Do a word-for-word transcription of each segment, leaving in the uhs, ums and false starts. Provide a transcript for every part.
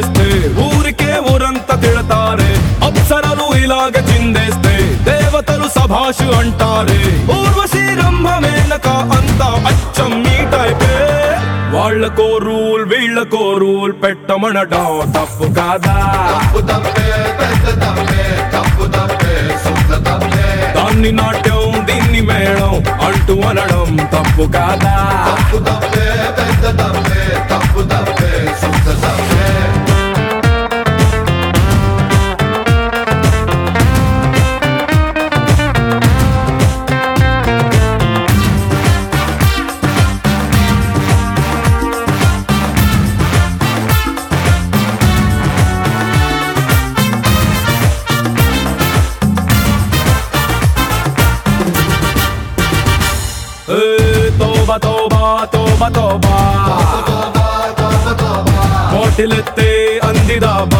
చేస్తే ఊరికే ఊరంతా తిడతారే. అప్సరలు ఇలాగ చిందేస్తే దేవతలు సభాషు అంటారే. ఊర్వశి రంభ మేనక అంతా అచ్చం మీ టైపే. వాళ్ళకో రూల్ వీళ్ళకో రూల్ పెట్టమనడం తప్పు కాదా? దాన్ని నాట్యం దీన్ని మేళం అంటూ అనడం తప్పు కాదా? తోబా తోబా తోబా తోబా కోటిలెత్తే అందిదాబా.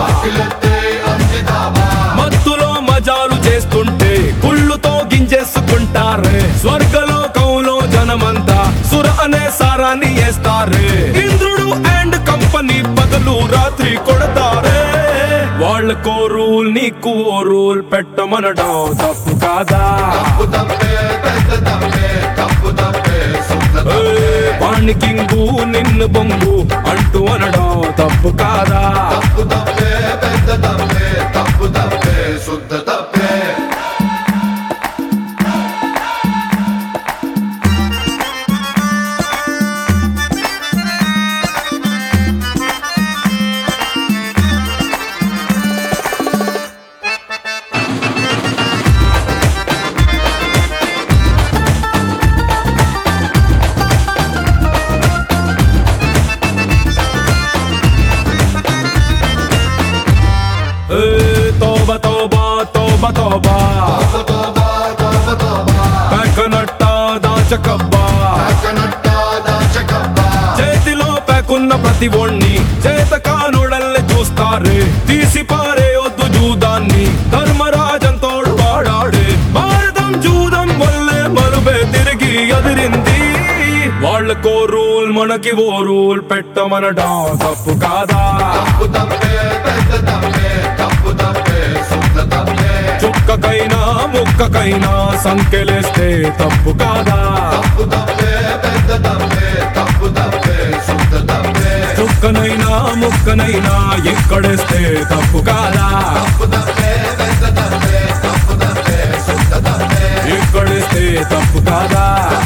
మత్తులో మజాలు చేస్తుంటే కుళ్ళుతో గింజేసుకుంటారే. స్వర్గలోకంలో జనమంతా సుర అనే సారాన్ని వేస్తారే. ఇంద్రుడు అండ్ కంపెనీ పగలు రాత్రి కొడతారే. వాళ్ళకో రూల్ నీకు ఓ రూల్ పెట్టమనడం తప్పు కాదా? వాణ్ణి కింగు నిన్ను బొంగు అంటూ అనడం తప్పు కాదా? తోబా తోబా తోబా తోబా పేకనట్ట దాచకబ్బా. చేతిలో పేకున్న ప్రతి ఒణ్ణి చేత కానుడల్ని చూస్తారే. తీసి పారేయొద్దు జూదాన్ని ధర్మరాజంతోడు వాడాడే. భారతం జూదం వల్లే మరుబే తిరిగి ఎదిరింది. వాళ్ళకో రూల్ మనకి ఓ రూల్ పెట్టమనడం తప్పు కాదా? చుక్కకైనా ముక్కకైనా సంకెలేస్తే తప్పు కాదా? చుక్కనైనా ముక్కనైనా ఎక్కడేస్తే తప్పు కాదా? ఎక్కడేస్తే తప్పు కాదా?